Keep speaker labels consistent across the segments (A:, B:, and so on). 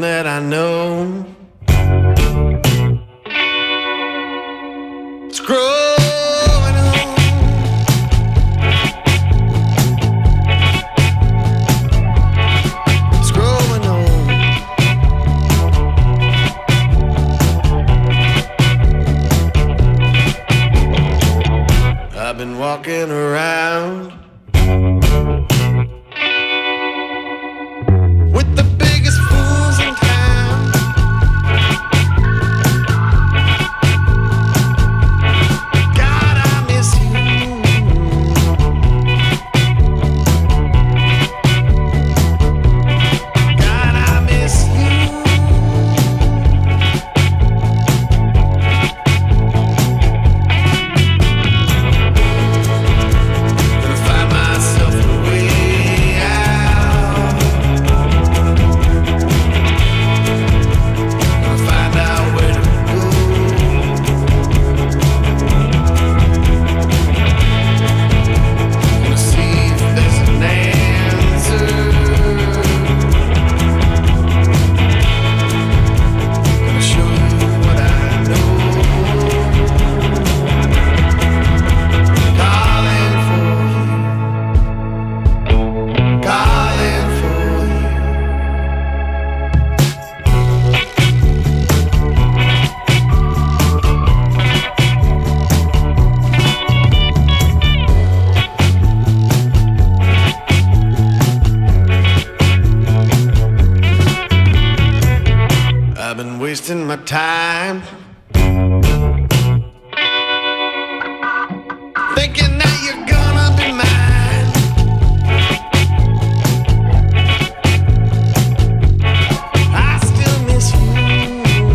A: that I know. It's growing on. It's growing on. I've been walking around with the biggest fools in town. God, I miss you. God, I miss you. Gonna find myself a way out. Gonna find out where to go. Gonna see if there's an answer. Gonna show you what I know. Calling for you. Calling for you. I've been wasting my time thinking that you're gonna be mine. I still miss you.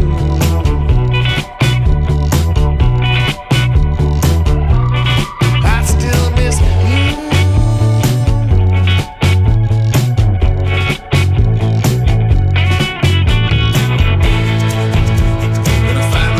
A: I still miss you. Gonna find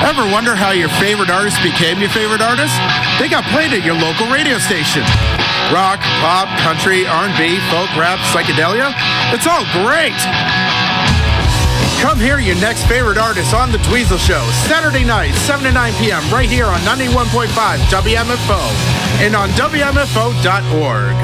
B: Ever wonder how your favorite artist became your favorite artist? They got played at your local radio station. Rock, pop, country, R&B, folk, rap, psychedelia. It's all great. Come hear your next favorite artist on The Dweezil Show, Saturday night, 7 to 9 p.m. right here on 91.5 WMFO and on WMFO.org.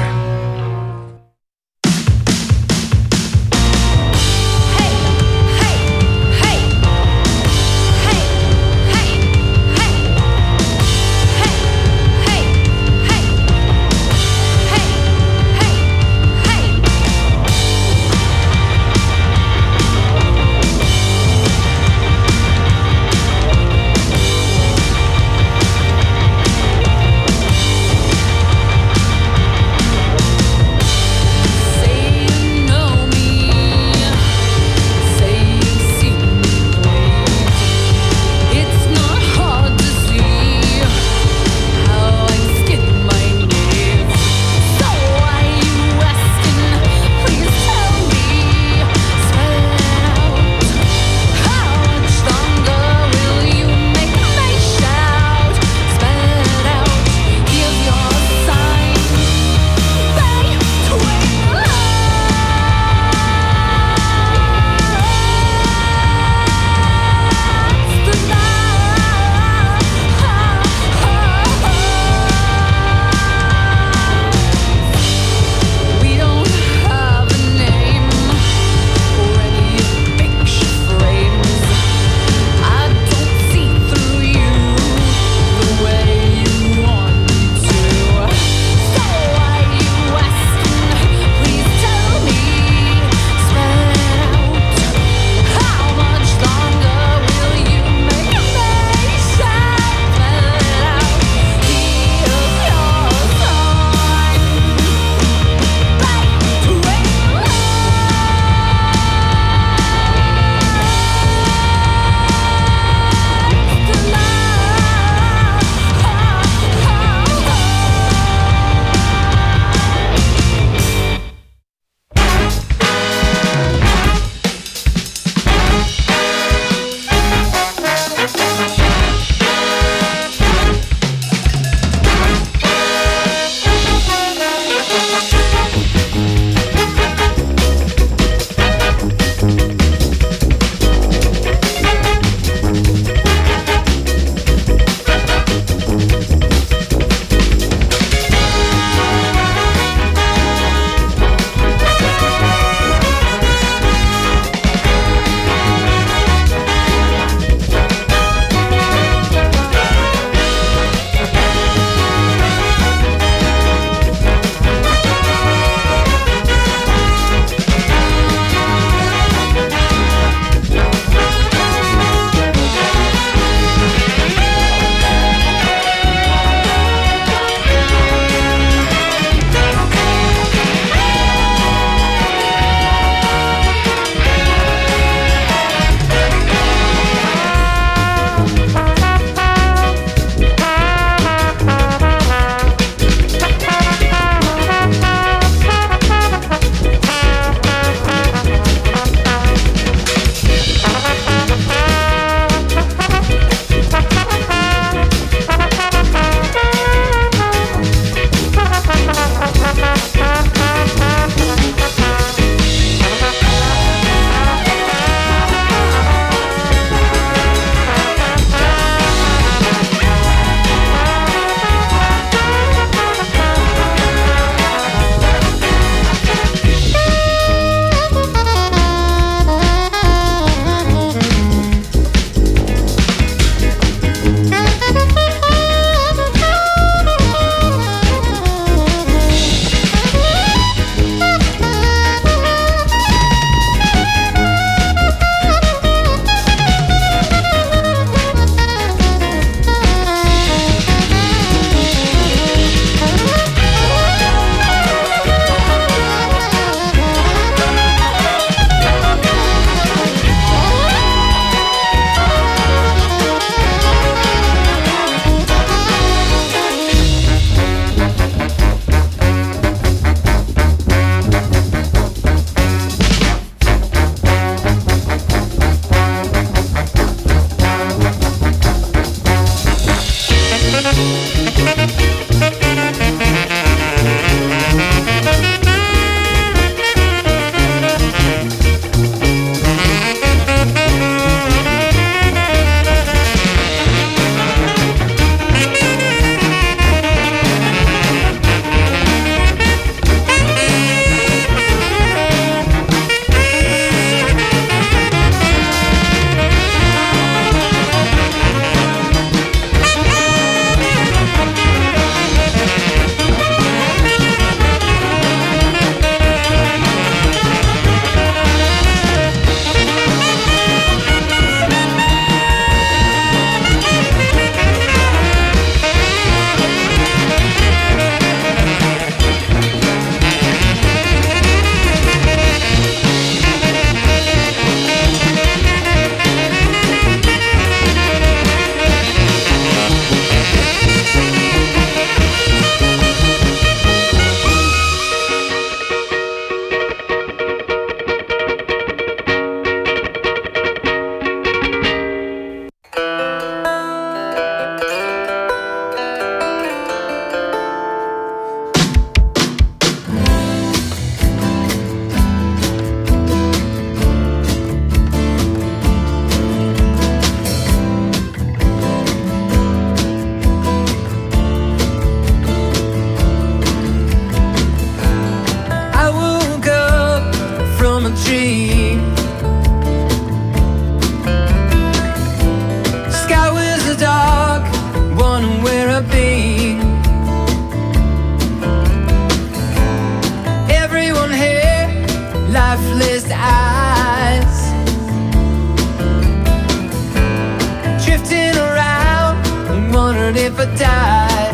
C: What if I died?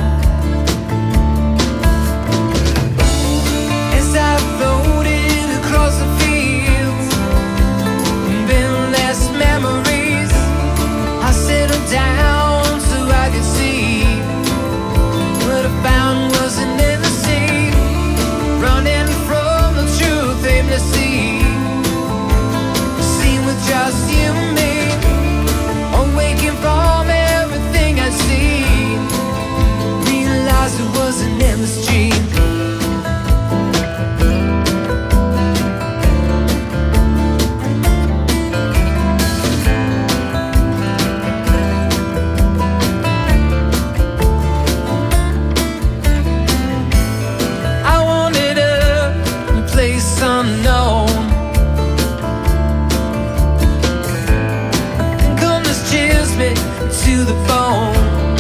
C: As I floated across the fields, endless memories, I settled down so I could see. What I found was an inner sea, running from the truth aimlessly. Seen with just you and me, awaking from everything I see. Realized it was an endless dream. I wanted a place unknown, and come this chills me to the bone.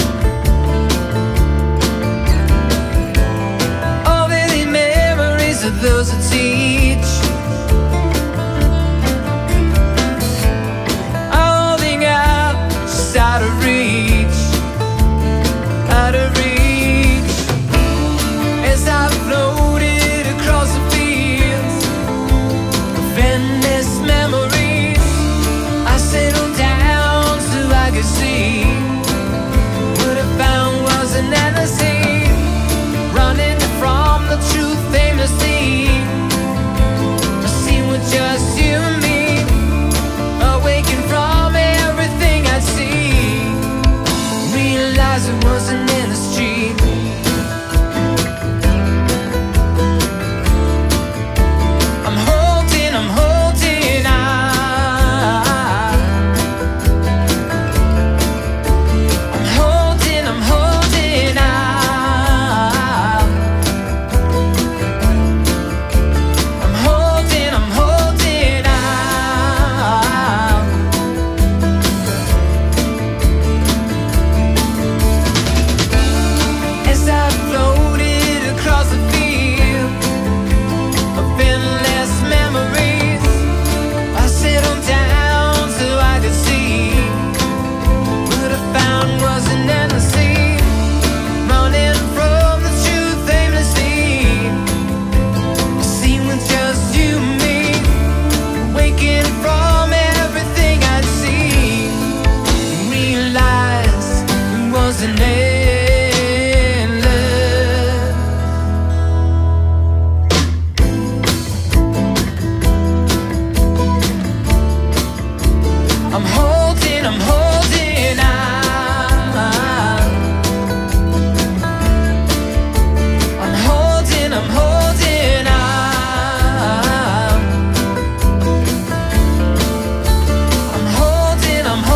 C: All the memories of those who teach, holding out just out of reach, out of reach. As I floated across the fields of endless memories, I settled down so I could see. What I found was an endless sea, running from the truth aimlessly. I see with just you and me, awaking from everything I see. Realize it was an endless dream. I'm holding on. I'm holding on. I'm holding on. As I floated across the field of endless memories, I settled down so I could see. What I found was an endless sea, running from the truth aimlessly. Seen with just you and me, waking from everything I'd seen. Realize it was an endless. I'm holding on. I'm holding on. I'm holding on.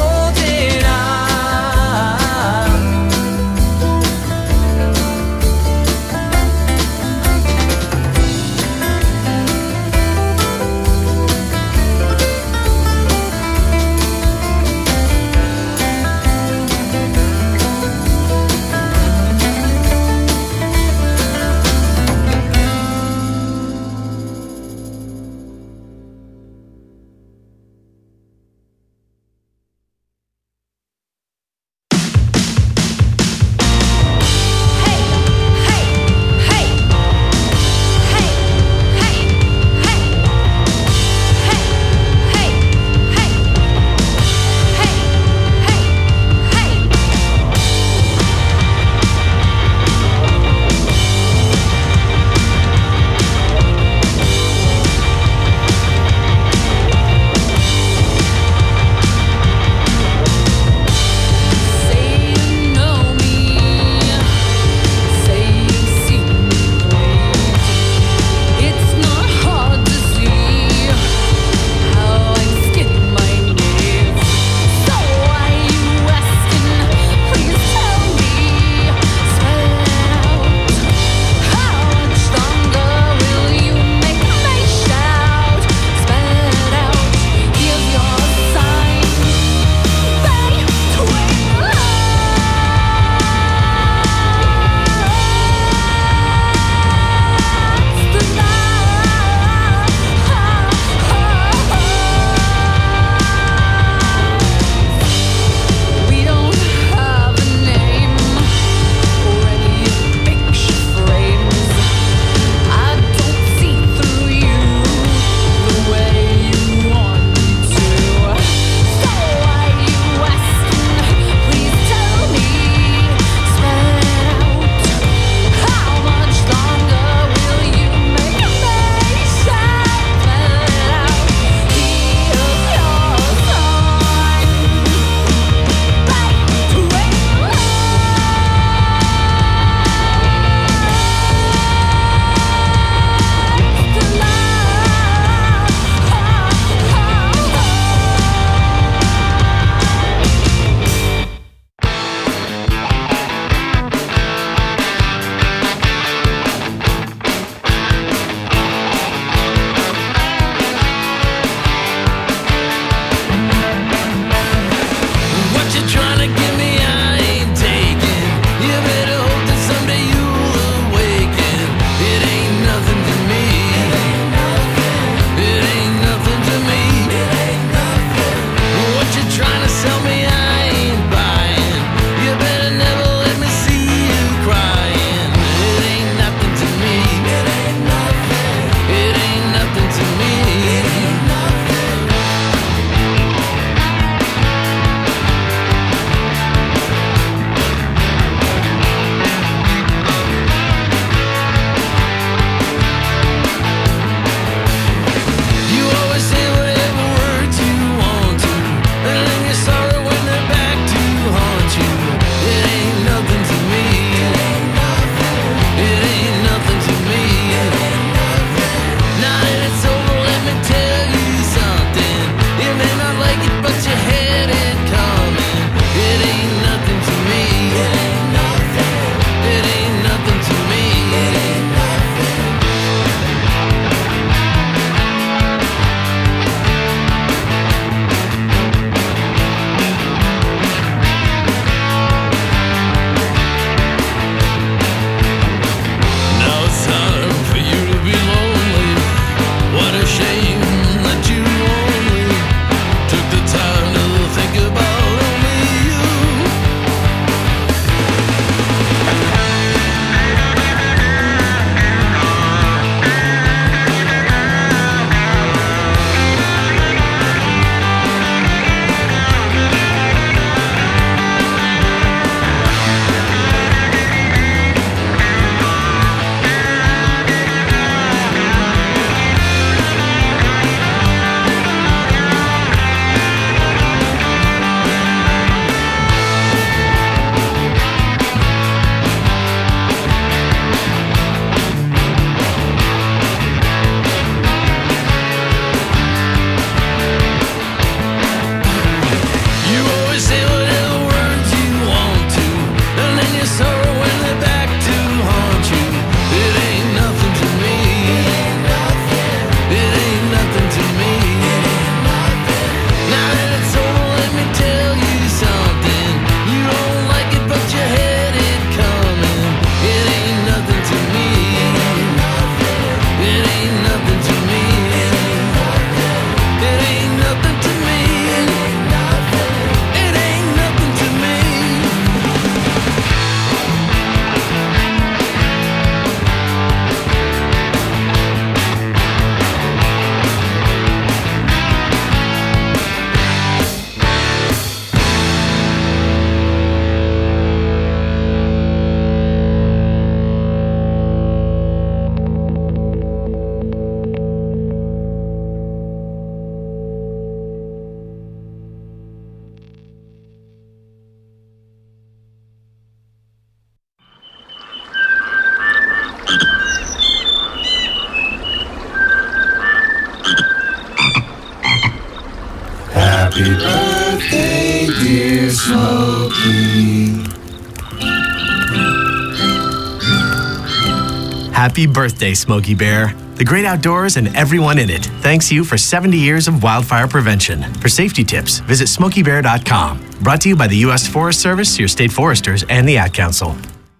C: birthday, dear Smokey.
D: Happy birthday, Smokey Bear. The great outdoors and everyone in it thanks you for 70 years of wildfire prevention. For safety tips, visit smokeybear.com. Brought to you by the U.S. Forest Service, your state foresters, and the Ad Council.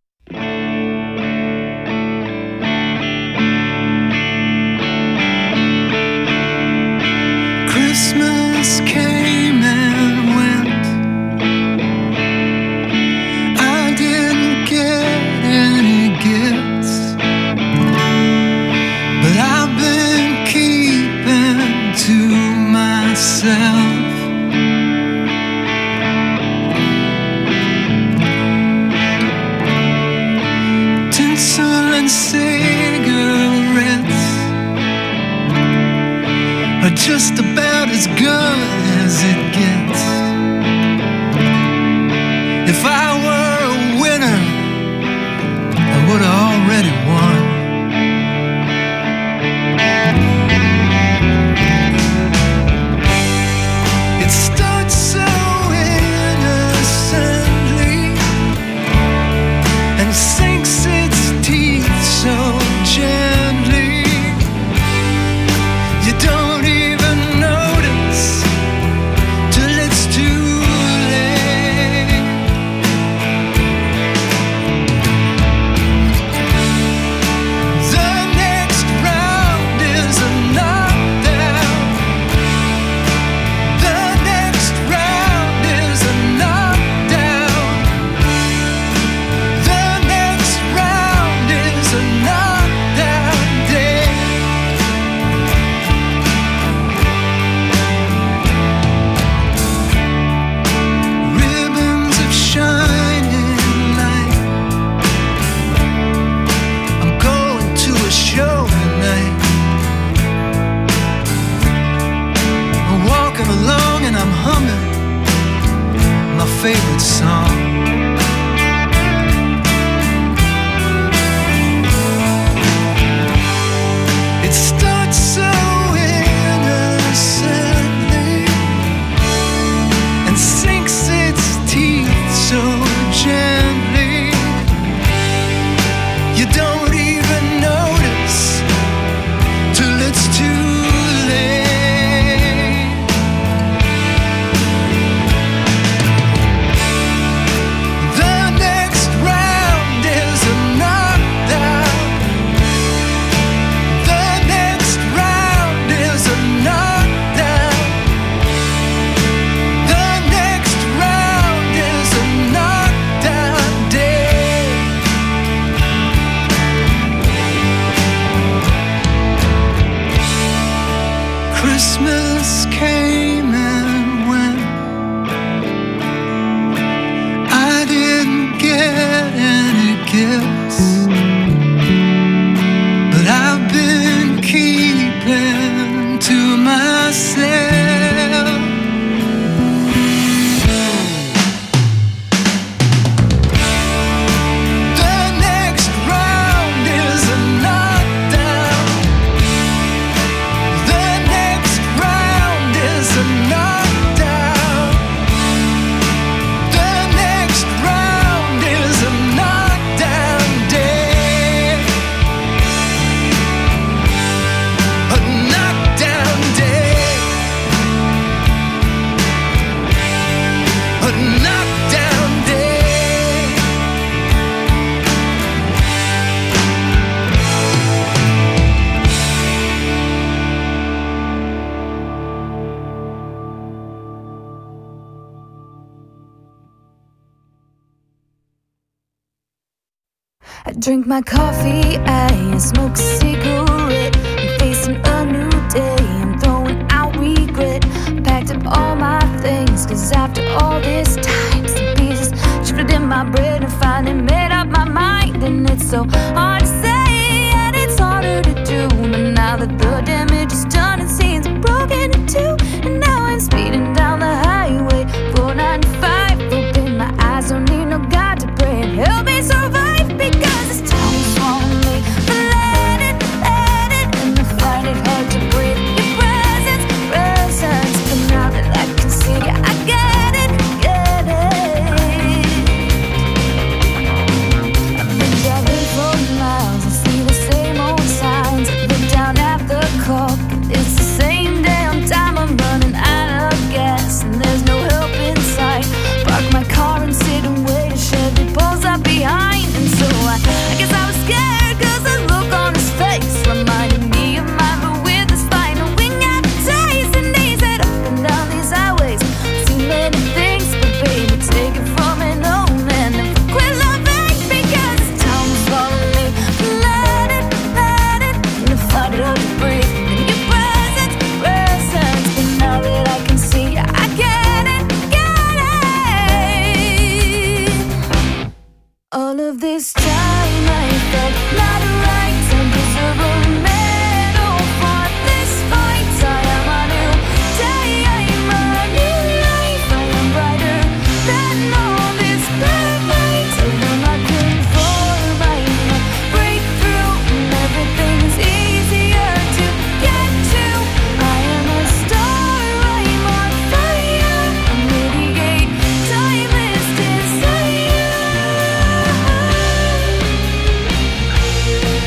C: Christmas came and went. I didn't get any gifts, but I've been keeping to myself. Tinsel and cigarettes are just about as good as it gets. If I were a winner, I would have already won. It starts so innocently and sinks its teeth so gently. You don't even notice till it's too late. The next round is a knockdown. The next round is a knockdown. The next round is a knockdown day. Ribbons of shining light. I'm going to a show tonight. I'm walking along and I'm humming my favorite song. It starts so innocently and sinks its teeth so gently. You don't even notice till it's too late. The next round is a knockdown. The next round is a knockdown. The next round is a knockdown day. Christmas came and went. I didn't get any gifts, but I've been keeping to myself. The next round is a knockdown. The next round is a knockdown. The next round is a knockdown day. A knockdown day. A knockdown day.
E: I drink my coffee, I smoke a cigarette. I'm facing a new day, I'm throwing out regret. Packed up all my things, cause after all this time, some pieces shifted in my brain and finally made up my mind. And it's so hard to say, and it's harder to do. But now that the damage is done, it seems broken in two. And now I'm speeding down the highway, 495, open my eyes, don't need no God to pray and help me survive. Because this town is swallowing me, but let it, and I find it hard to breathe. Your presence, but now that I can see of this time I felt not right. I deserve a medal for this fight. I am a new day, I am a new life. I am brighter than all this bad light. I will not conform, I will break through, and everything's easier to get to. I am a star, I'm on fire. I'm radiate timeless desire.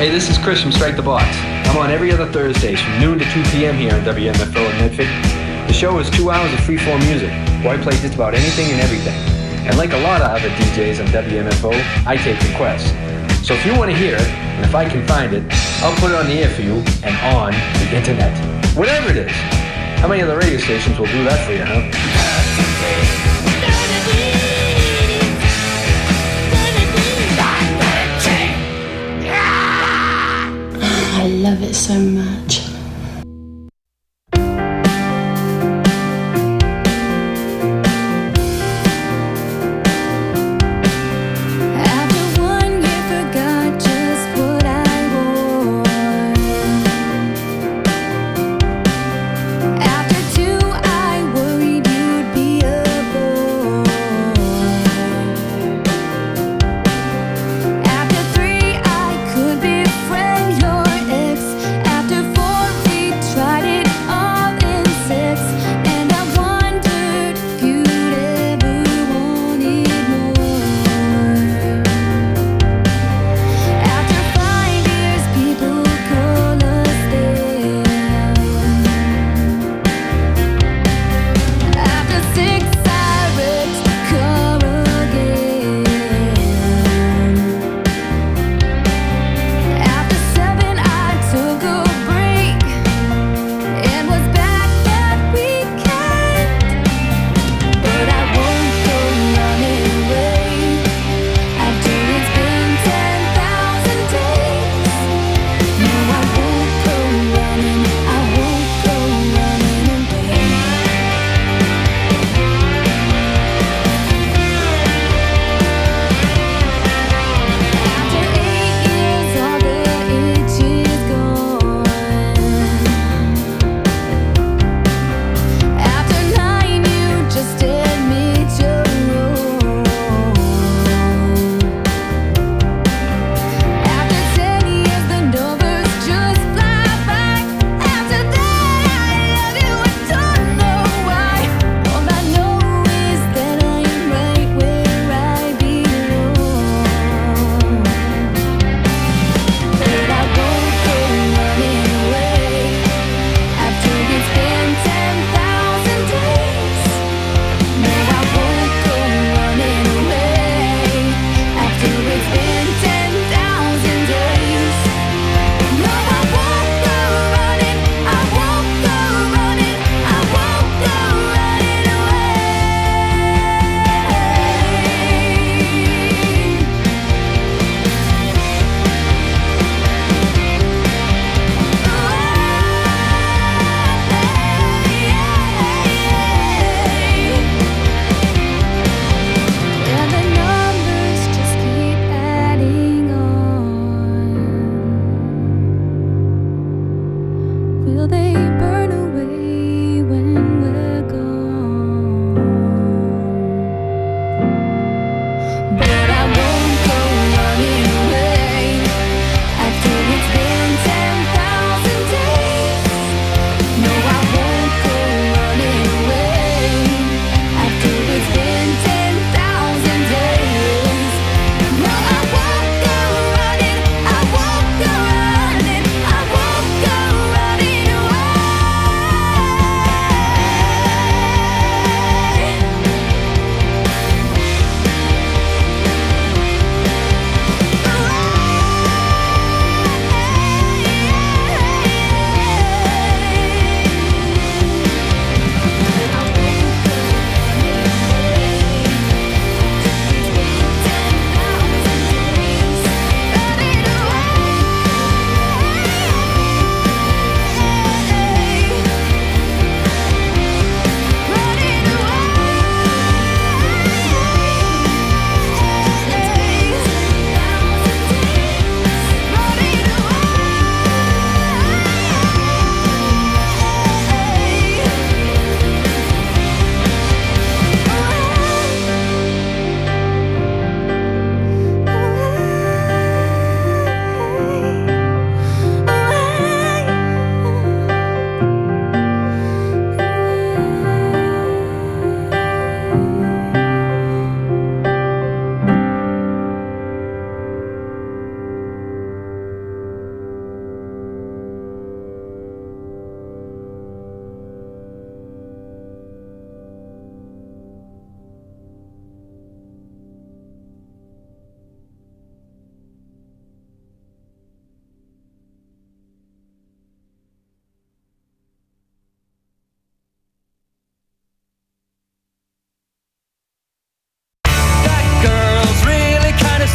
F: Hey, this is Chris from Strike the Box. I'm on every other Thursdays from noon to 2 p.m. here on WMFO in Medford. The show is 2 hours of free-form music, where I play just about anything and everything. And like a lot of other DJs on WMFO, I take requests. So if you want to hear it, and if I can find it, I'll put it on the air for you and on the internet. Whatever it is. How many other radio stations will do that for you, huh?
G: I love it so much.
E: After 2, I worried you'd be a boy.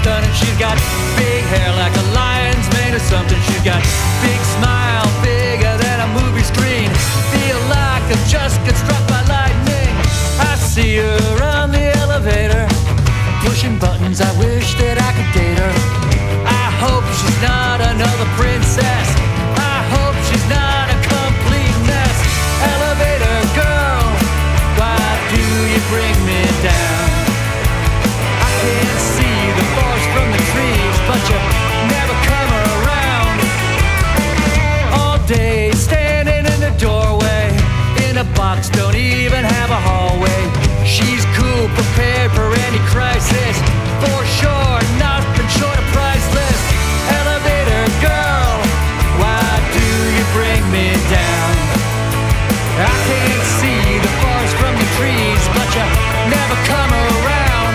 C: stunning. She's got big hair like a lion's mane or something. She's got big smile, bigger than a movie screen. Feel like I just got struck by lightning. I see her on the elevator, pushing buttons. I wish that I could date her. I hope she's not another princess. I hope she's not a complete mess. Elevator girl, why do you bring me down? I can't see the forest from the trees, but you never come around. All day standing in the doorway, in a box, don't even have a hallway. She's cool, prepared for any crisis, for sure, nothing short of priceless. Elevator girl, why do you bring me down? I can't see the forest from the trees, but you never come around.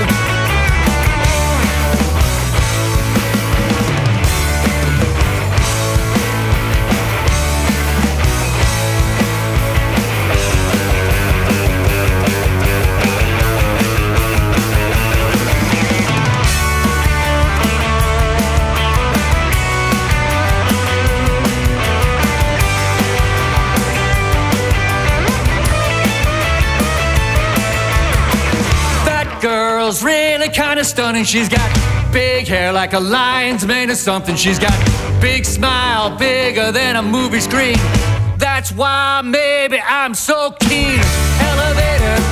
C: Girl's really kind of stunning. She's got big hair like a lion's mane or something. She's got big smile, bigger than a movie screen. That's why maybe I'm so keen. Elevator